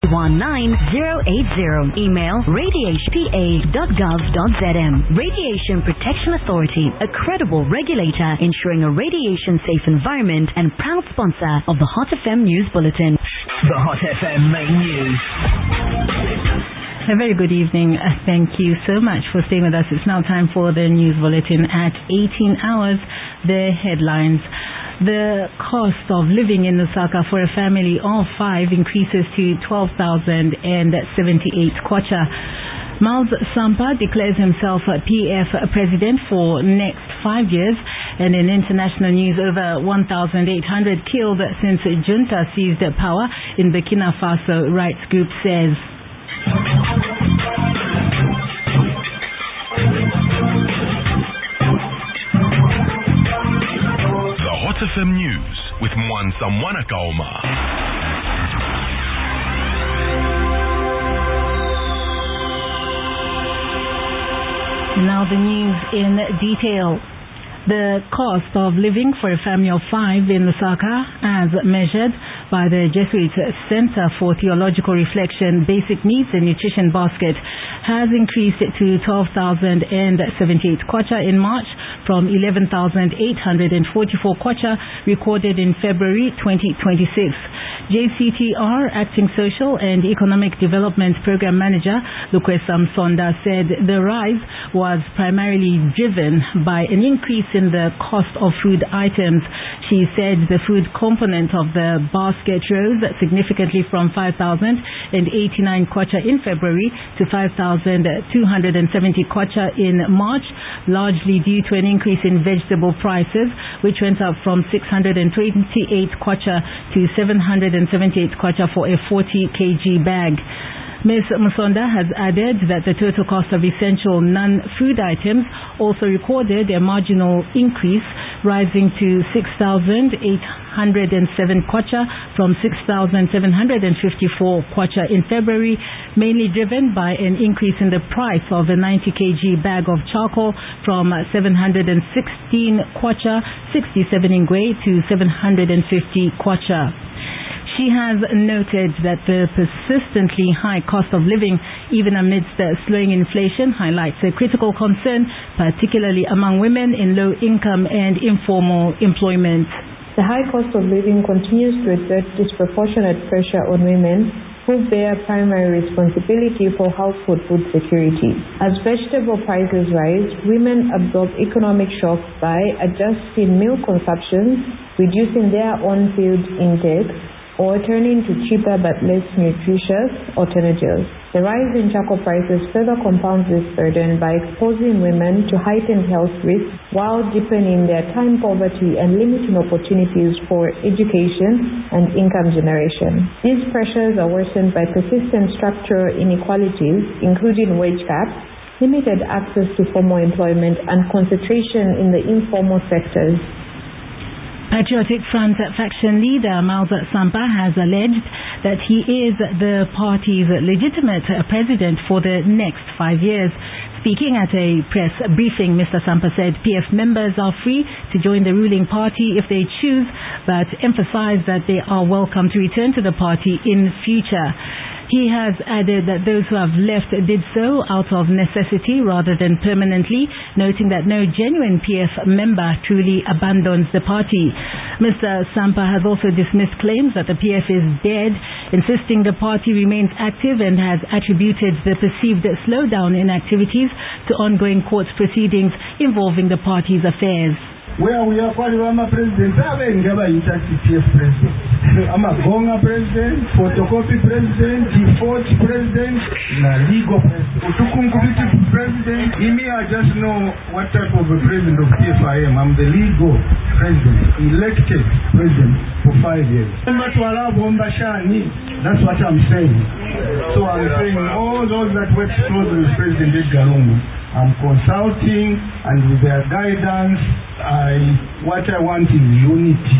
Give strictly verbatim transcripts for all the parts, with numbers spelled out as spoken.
one nine zero eight zero. Email radiation p a dot gov dot z m. Radiation Protection Authority, a credible regulator ensuring a radiation-safe environment and proud sponsor of the Hot F M News Bulletin. The Hot F M Main News. A very good evening. Uh, thank you so much for staying with us. It's now time for the News Bulletin at eighteen hours. The headlines. The cost of living in Lusaka for a family of five increases to twelve thousand seventy-eight kwacha. Miles Sampa declares himself P F president for next five years. And in international news, over one thousand eight hundred killed since junta seized power in Burkina Faso, rights group says. The Hot F M News with Mwansa Mwanakaoma. Now the news in detail. The cost of living for a family of five in Lusaka, as measured by the Jesuit Center for Theological Reflection Basic Needs and Nutrition Basket, has increased to twelve thousand seventy-eight kwacha in March from eleven thousand eight hundred forty-four kwacha recorded in February twenty twenty-six. J C T R Acting Social and Economic Development Program Manager Lukwesa Msonda said the rise was primarily driven by an increase in the cost of food items. She said the food component of the basket rose significantly from five thousand eighty-nine kwacha in February to five thousand two hundred seventy kwacha in March, largely due to an increase in vegetable prices, which went up from six hundred twenty-eight kwacha to seven hundred seventy-eight kwacha for a forty kilogram bag. Miz Musonda has added that the total cost of essential non-food items also recorded a marginal increase, rising to six thousand eight hundred seven kwacha from six thousand seven hundred fifty-four kwacha in February, mainly driven by an increase in the price of a ninety kilogram bag of charcoal from seven hundred sixteen kwacha sixty-seven ingwe to seven hundred fifty kwacha. She has noted that the persistently high cost of living, even amidst the slowing inflation, highlights a critical concern, particularly among women in low-income and informal employment. The high cost of living continues to exert disproportionate pressure on women who bear primary responsibility for household food security. As vegetable prices rise, women absorb economic shocks by adjusting meal consumption, reducing their on-field intake, or turning to cheaper but less nutritious alternatives. The rise in charcoal prices further compounds this burden by exposing women to heightened health risks while deepening their time poverty and limiting opportunities for education and income generation. These pressures are worsened by persistent structural inequalities, including wage gaps, limited access to formal employment, and concentration in the informal sectors. Patriotic Front faction leader Miles Sampa has alleged that he is the party's legitimate president for the next five years. Speaking at a press briefing, Mister Sampa said P F members are free to join the ruling party if they choose, but emphasized that they are welcome to return to the party in future. He has added that those who have left did so out of necessity rather than permanently, noting that no genuine P F member truly abandons the party. Mister Sampa has also dismissed claims that the P F is dead, insisting the party remains active, and has attributed the perceived slowdown in activities to ongoing court proceedings involving the party's affairs. Where we are calling I'm a president, I'm a P F president. I'm a Gonga president, photocopy president, default president, legal president, Utukunkubitu president. In me, I just know what type of a president of P F I am. I'm the legal president, elected president for five years. That's what I'm saying. So I'm saying all those that work closely with President Edgar Lungu, I'm consulting, and with their guidance, I what I want is unity.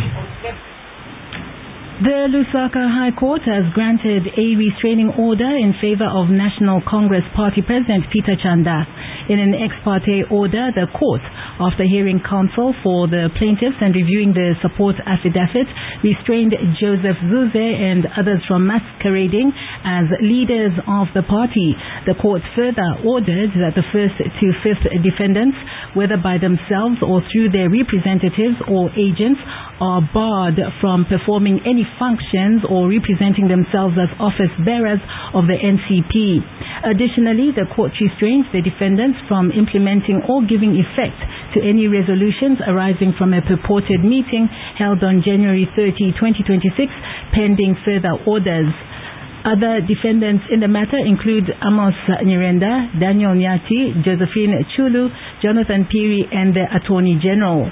The Lusaka High Court has granted a restraining order in favor of National Congress Party President Peter Chanda. In an ex parte order, the court, after hearing counsel for the plaintiffs and reviewing the support affidavit, restrained Joseph Zuze and others from masquerading as leaders of the party. The court further ordered that the first to fifth defendants, whether by themselves or through their representatives or agents, are barred from performing any functions or representing themselves as office bearers of the N C P. Additionally, the court restrains the defendants from implementing or giving effect to any resolutions arising from a purported meeting held on January thirtieth, twenty twenty-six, pending further orders. Other defendants in the matter include Amos Nyirenda, Daniel Nyati, Josephine Chulu, Jonathan Piri, and the Attorney General.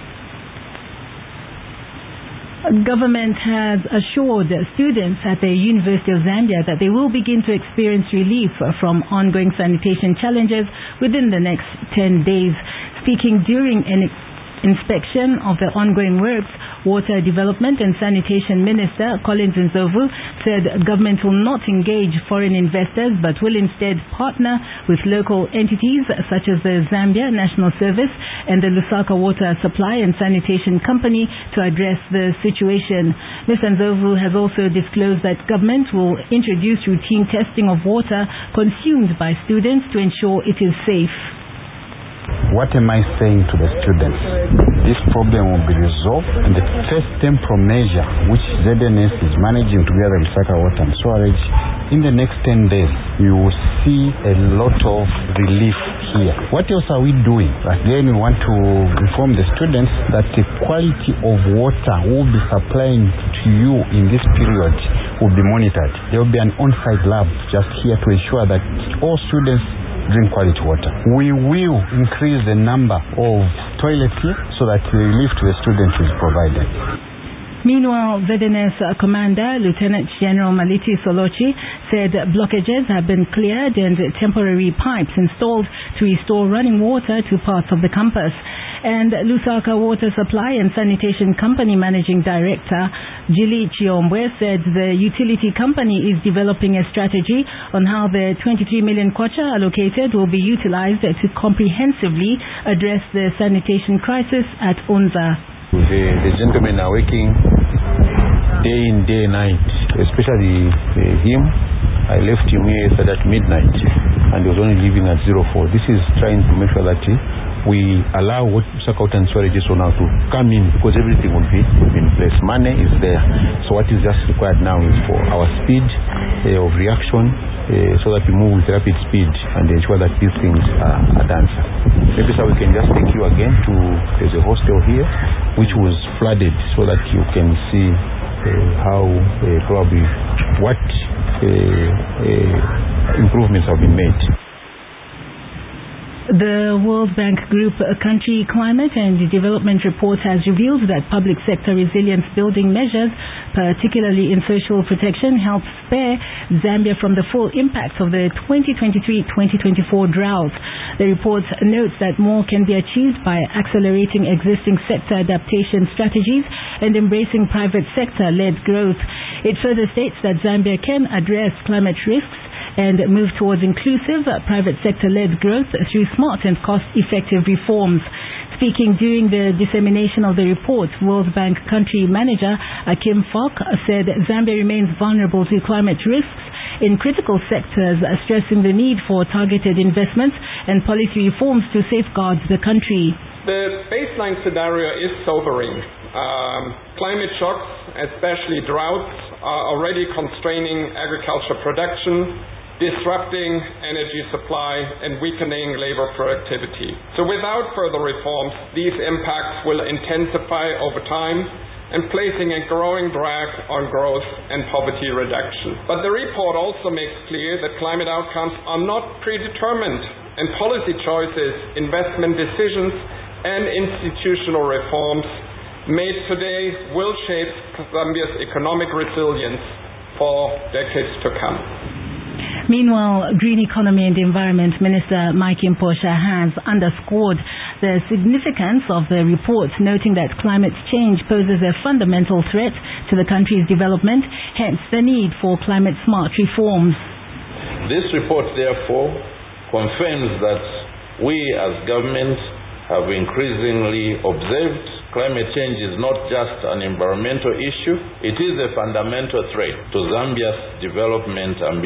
Government has assured students at the University of Zambia that they will begin to experience relief from ongoing sanitation challenges within the next ten days. Speaking during an inspection of the ongoing works, Water Development and Sanitation Minister Collins Nzovu said government will not engage foreign investors but will instead partner with local entities such as the Zambia National Service and the Lusaka Water Supply and Sanitation Company to address the situation. Mister Nzovu has also disclosed that government will introduce routine testing of water consumed by students to ensure it is safe. What am I saying to the students? This problem will be resolved, and the first temporal measure which Z N S is managing together with Lusaka Water and Sewerage, in the next ten days, you will see a lot of relief here. What else are we doing? Again, we want to inform the students that the quality of water we'll be supplying to you in this period will be monitored. There will be an on-site lab just here to ensure that all students drink quality water. We will increase the number of toilets here so that relief to the students is provided. Meanwhile, Z N S Commander Lieutenant General Maliti Solochi said blockages have been cleared and temporary pipes installed to restore running water to parts of the campus. And Lusaka Water Supply and Sanitation Company Managing Director Jili Chiombwe said the utility company is developing a strategy on how the twenty-three million kwacha allocated will be utilized to comprehensively address the sanitation crisis at Unza. The, the gentlemen are working day in, day night, especially uh, him. I left him here yesterday at midnight and he was only leaving at zero four. This is trying to make sure that uh, we allow what Lusaka Water and Sewerage so now to come in, because everything will be in place. Money is there. So what is just required now is for our speed uh, of reaction uh, so that we move with rapid speed and ensure that these things are, are done. Maybe so we can just take you again to, there's a hostel here which was flooded so that you can see uh, how uh, probably what uh, uh, improvements have been made. The World Bank Group Country Climate and Development Report has revealed that public sector resilience building measures, particularly in social protection, help spare Zambia from the full impact of the twenty twenty-three twenty twenty-four drought. The report notes that more can be achieved by accelerating existing sector adaptation strategies and embracing private sector-led growth. It further states that Zambia can address climate risks and move towards inclusive private sector-led growth through smart and cost-effective reforms. Speaking during the dissemination of the report, World Bank Country Manager Akim Falk said Zambia remains vulnerable to climate risks in critical sectors, stressing the need for targeted investments and policy reforms to safeguard the country. The baseline scenario is sobering. Um, climate shocks, especially droughts, are already constraining agriculture production, disrupting energy supply and weakening labor productivity. So without further reforms, these impacts will intensify over time and placing a growing drag on growth and poverty reduction. But the report also makes clear that climate outcomes are not predetermined, and policy choices, investment decisions and institutional reforms made today will shape Zambia's economic resilience for decades to come. Meanwhile, Green Economy and Environment Minister Mike Imposha has underscored the significance of the report, noting that climate change poses a fundamental threat to the country's development, hence the need for climate-smart reforms. This report, therefore, confirms that We as government have increasingly observed climate change is not just an environmental issue, it is a fundamental threat to Zambia's development ambitions.